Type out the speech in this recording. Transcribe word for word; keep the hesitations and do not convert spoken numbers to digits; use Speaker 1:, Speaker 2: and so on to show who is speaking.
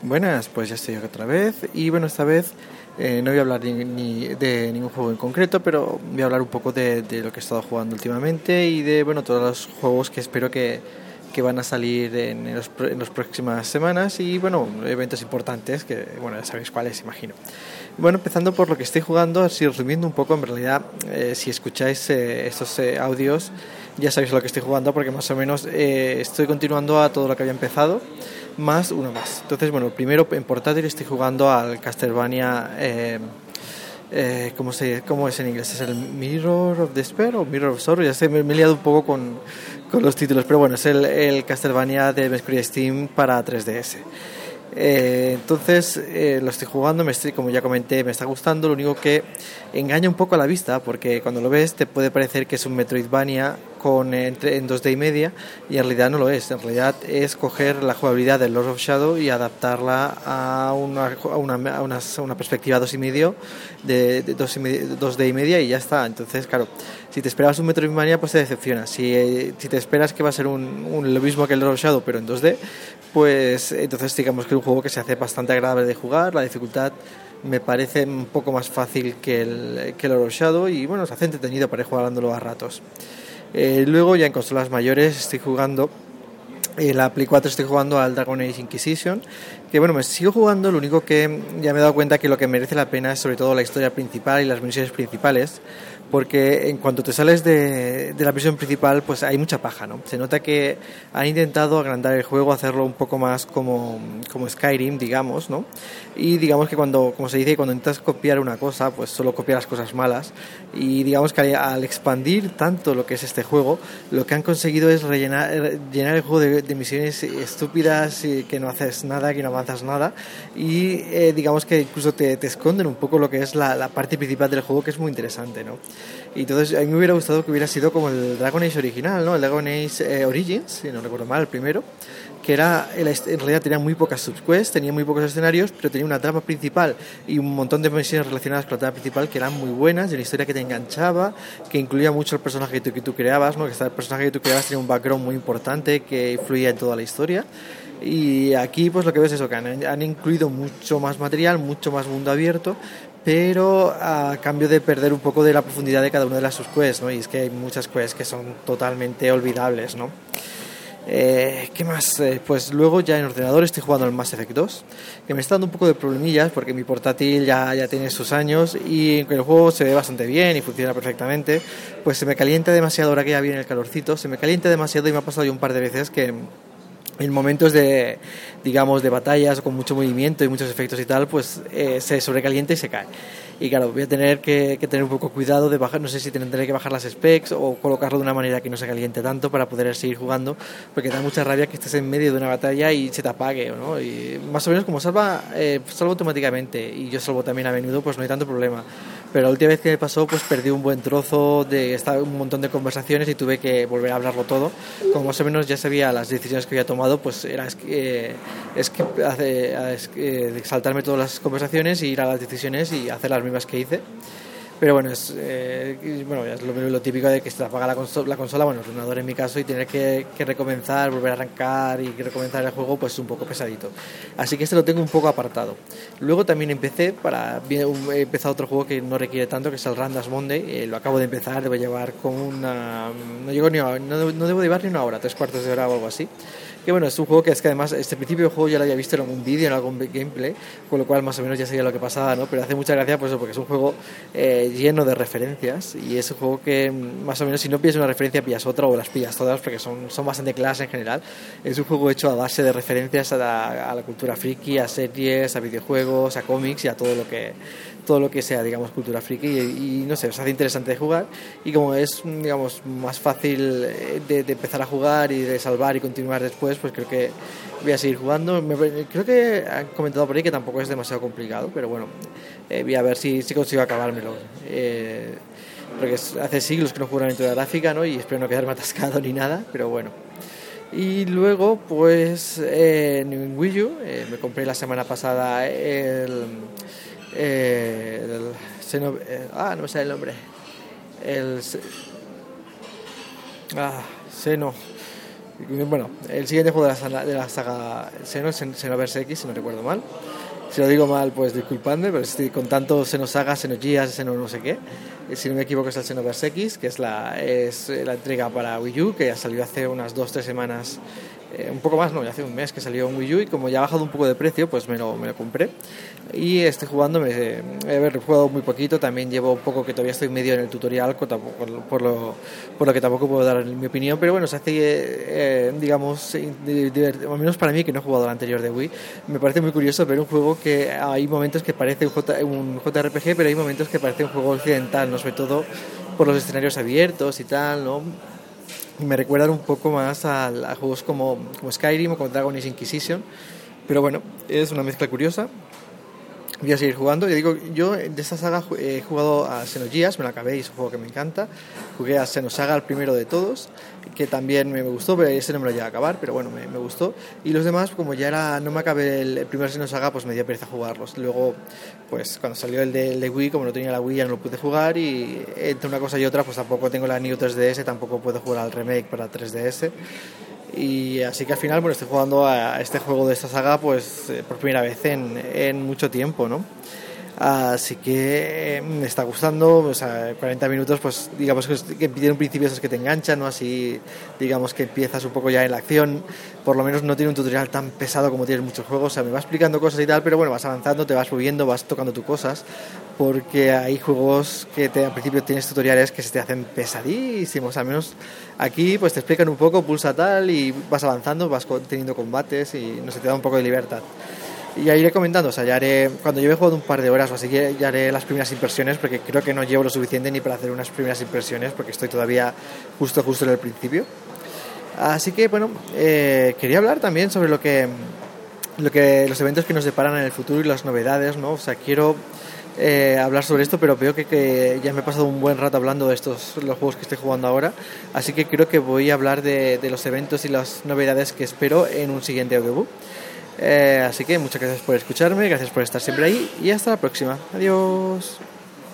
Speaker 1: Buenas, pues ya estoy aquí otra vez y bueno, esta vez eh, no voy a hablar ni, ni de ningún juego en concreto, pero voy a hablar un poco de, de lo que he estado jugando últimamente y de bueno todos los juegos que espero que, que van a salir en, en, los, en las próximas semanas y bueno, eventos importantes que bueno, ya sabéis cuáles, imagino. Bueno, empezando por lo que estoy jugando, así resumiendo un poco, en realidad eh, si escucháis eh, estos eh, audios ya sabéis lo que estoy jugando porque más o menos eh, estoy continuando a todo lo que había empezado más uno más. Entonces, bueno, primero en portátil estoy jugando al Castlevania, eh, eh, ¿cómo, se, ¿cómo es en inglés? ¿Es el Mirror of Despair o Mirror of Sorrow? Ya sé, me, me he liado un poco con, con los títulos, pero bueno, es el, el Castlevania de Mercury Steam para tres D S. Eh, entonces eh, lo estoy jugando, me estoy, como ya comenté, me está gustando. Lo único que engaña un poco a la vista, porque cuando lo ves te puede parecer que es un Metroidvania con, entre, en dos D y media, y en realidad no lo es. En realidad es coger la jugabilidad del Lord of Shadow y adaptarla a una, a una, a una, a una perspectiva dos y medio de, de dos, y medio, dos D y media y ya está. Entonces, claro, si te esperabas un Metroidvania, pues te decepciona. Si, eh, si te esperas que va a ser un, un, lo mismo que el Lord of Shadow, pero en dos D, pues entonces digamos que es un juego que se hace bastante agradable de jugar. La dificultad me parece un poco más fácil que el, que el Lord of Shadow y bueno, se hace entretenido para ir jugándolo a ratos. Eh, luego ya en consolas mayores estoy jugando en eh, la Play cuatro, estoy jugando al Dragon Age Inquisition, que bueno, me sigo jugando. Lo único que ya me he dado cuenta que lo que merece la pena es sobre todo la historia principal y las misiones principales, porque en cuanto te sales de, de la misión principal pues hay mucha paja, ¿no? Se nota que han intentado agrandar el juego, hacerlo un poco más como, como Skyrim, digamos, ¿no? Y digamos que cuando, como se dice, cuando intentas copiar una cosa, pues solo copias las cosas malas, y digamos que al expandir tanto lo que es este juego, lo que han conseguido es rellenar, llenar el juego de, de misiones estúpidas, que no haces nada, que no avanzas nada, y eh, digamos que incluso te, te esconden un poco lo que es la, la parte principal del juego, que es muy interesante, ¿no? Y entonces a mí me hubiera gustado que hubiera sido como el Dragon Age original, ¿no? El Dragon Age eh, Origins, si no recuerdo mal, el primero, que era, en realidad tenía muy pocas subquests, tenía muy pocos escenarios, pero tenía una trama principal y un montón de misiones relacionadas con la trama principal que eran muy buenas, y una historia que te enganchaba, que incluía mucho el personaje que tú, que tú creabas, ¿no? Que el personaje que tú creabas tenía un background muy importante que influía en toda la historia. Y aquí pues lo que ves es eso, que han, han incluido mucho más material, mucho más mundo abierto, pero a cambio de perder un poco de la profundidad de cada una de las subquests, ¿no? Y es que hay muchas quests que son totalmente olvidables, ¿no? Eh, ¿Qué más? Eh, pues luego ya en ordenador estoy jugando al Mass Effect dos, que me está dando un poco de problemillas porque mi portátil ya, ya tiene sus años y el juego se ve bastante bien y funciona perfectamente. Pues se me calienta demasiado, ahora que ya viene el calorcito, se me calienta demasiado y me ha pasado ya un par de veces que en momentos de, digamos, de batallas con mucho movimiento y muchos efectos y tal, pues eh, se sobrecalienta y se cae. Y claro, voy a tener que, que tener un poco cuidado de bajar, no sé si tendré que bajar las specs o colocarlo de una manera que no se caliente tanto para poder seguir jugando, porque da mucha rabia que estés en medio de una batalla y se te apague, ¿no? Y más o menos como salva, eh, salva automáticamente, y yo salvo también a menudo, pues no hay tanto problema. Pero la última vez que me pasó, pues perdí un buen trozo de estaba un montón de conversaciones y tuve que volver a hablarlo todo. Como más o menos ya sabía las decisiones que había tomado, pues era eh, es que hace, es, eh, saltarme todas las conversaciones y ir a las decisiones y hacer las mismas que hice. Pero bueno, es, eh, bueno, es lo, lo típico de que se te apaga la consola, la consola, bueno, el ordenador en mi caso, y tener que, que recomenzar, volver a arrancar y recomenzar el juego, pues es un poco pesadito. Así que este lo tengo un poco apartado. Luego también empecé, para he empezado otro juego que no requiere tanto, que es el Randas Monday. Eh, lo acabo de empezar, debo llevar como una... No, llego ni a, no, no debo llevar ni una hora, tres cuartos de hora o algo así. Que bueno, es un juego que es que además este principio del juego ya lo había visto en algún vídeo, en algún gameplay, con lo cual más o menos ya sabía lo que pasaba, ¿no? Pero hace mucha gracia pues porque es un juego eh, lleno de referencias, y es un juego que más o menos si no pillas una referencia pillas otra o las pillas todas, porque son, son bastante claras en general. Es un juego hecho a base de referencias a la, a la cultura friki, a series, a videojuegos, a cómics y a todo lo que todo lo que sea, digamos, cultura friki, y, y no sé, se hace interesante de jugar, y como es, digamos, más fácil de, de empezar a jugar y de salvar y continuar después, pues creo que voy a seguir jugando. Me, creo que han comentado por ahí que tampoco es demasiado complicado, pero bueno, eh, voy a ver si, si consigo acabármelo. Eh, porque es, hace siglos que no juego una aventura gráfica, ¿no? Y espero no quedarme atascado ni nada, pero bueno. Y luego, pues, eh, en Wii U, eh, me compré la semana pasada el... Eh, el Xeno, eh, ah, no me sale el nombre. El... Ah, Xeno... Bueno, el siguiente juego de la, saga, de la saga Xeno, Xenoverse X, si no recuerdo mal. Si lo digo mal, pues disculpadme, pero estoy con tanto Xenosaga, Xenogears, Xeno no sé qué. Si no me equivoco es el Xenoverse X, que es la, es la entrega para Wii U, que ya salió hace unas dos tres semanas, eh, un poco más, no, ya hace un mes que salió en Wii U, y como ya ha bajado un poco de precio, pues me lo, me lo compré. Y estoy jugando, me, he jugado muy poquito, también llevo un poco que todavía estoy medio en el tutorial, por, por, lo, por lo que tampoco puedo dar mi opinión, pero bueno, se hace, eh, digamos, al menos para mí, que no he jugado al anterior de Wii, me parece muy curioso ver un juego que hay momentos que parece un, J, un J R P G, pero hay momentos que parece un juego occidental, ¿no? Sobre todo por los escenarios abiertos y tal, ¿no? Me recuerdan un poco más a, a juegos como, como Skyrim o como Dragon Age Inquisition, pero bueno, es una mezcla curiosa. Voy a seguir jugando. Yo digo, yo de esta saga he jugado a Xenogears, me lo acabé y es un juego que me encanta. Jugué a Xenosaga, el primero de todos, que también me gustó, pero ese no me lo llegué a acabar, pero bueno, me, me gustó. Y los demás, como ya era, no me acabé el, el primer Xenosaga, pues me dio pereza jugarlos. Luego, pues cuando salió el de, el de Wii, como no tenía la Wii, ya no lo pude jugar, y entre una cosa y otra, pues tampoco tengo la New tres D S, tampoco puedo jugar al remake para tres D S. Y así que al final, bueno, estoy jugando a este juego de esta saga pues eh, por primera vez en, en mucho tiempo, ¿no? Así que me está gustando, o sea, cuarenta minutos, pues digamos que tiene un principio esos que te enganchan, ¿no? Así, digamos que empiezas un poco ya en la acción, por lo menos no tiene un tutorial tan pesado como tienen muchos juegos, o sea, me va explicando cosas y tal, pero bueno, vas avanzando, te vas moviendo, vas tocando tus cosas, porque hay juegos que te, al principio tienes tutoriales que se te hacen pesadísimos, al menos aquí pues te explican un poco, pulsa tal y vas avanzando, vas teniendo combates y no sé, te da un poco de libertad. Y ya iré comentando, o sea, ya haré, cuando lleve jugado un par de horas o así, ya haré las primeras impresiones, porque creo que no llevo lo suficiente ni para hacer unas primeras impresiones, porque estoy todavía justo justo en el principio. Así que bueno, eh, quería hablar también sobre lo que, lo que los eventos que nos deparan en el futuro y las novedades, ¿no? O sea, quiero eh, hablar sobre esto, pero veo que, que ya me he pasado un buen rato hablando de estos los juegos que estoy jugando ahora, así que creo que voy a hablar de, de los eventos y las novedades que espero en un siguiente audiobook. Eh, así que muchas gracias por escucharme, gracias por estar siempre ahí y hasta la próxima. Adiós.